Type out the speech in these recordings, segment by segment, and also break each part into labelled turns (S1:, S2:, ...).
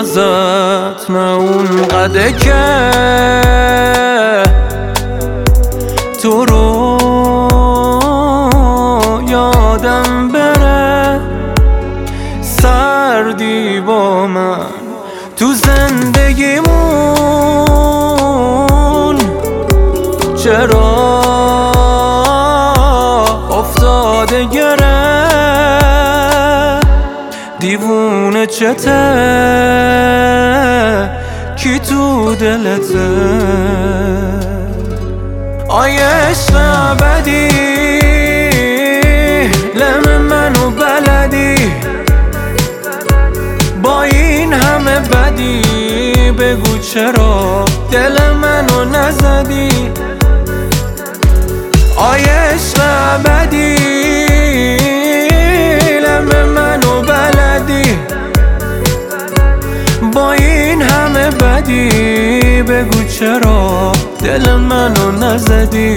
S1: ازت، نه اون قده که تو رو یادم بره. سردی با من تو زندگیمون چرا افتاده گره؟ دیوونه چته کی تو دلته؟ آیه عشق ابدی لم منو بلدی، با این همه بدی بگو چرا دل منو نزدی؟ آیه عشق ابدی لم منو بلدی، با این همه بدی بگو چرا دل منو نزدی؟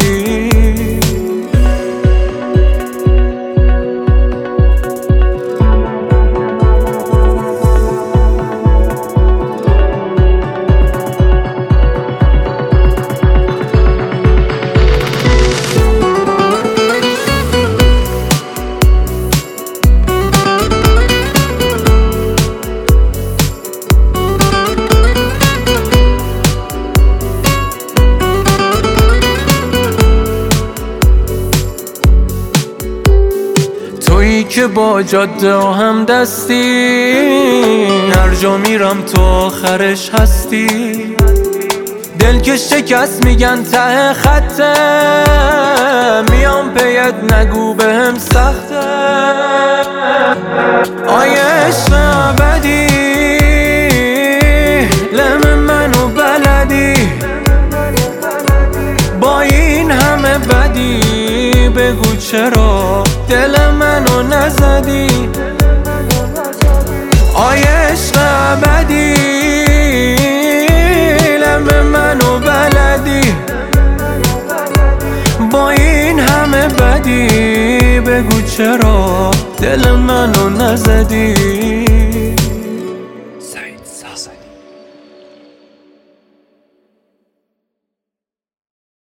S1: تویی که با جاده هم دستی، هر جا میرم تو آخرش هستی. دل که شکست میگن ته خطه، میام پیت نگو بهم سخته. آیه عشق ابدی لم منو بلدی، با این همه بدی بگو چرا دل منو نزدی؟ آیه عشق ابدی لم منو بلدی، با این همه بدی بگو چرا دل منو نزدی؟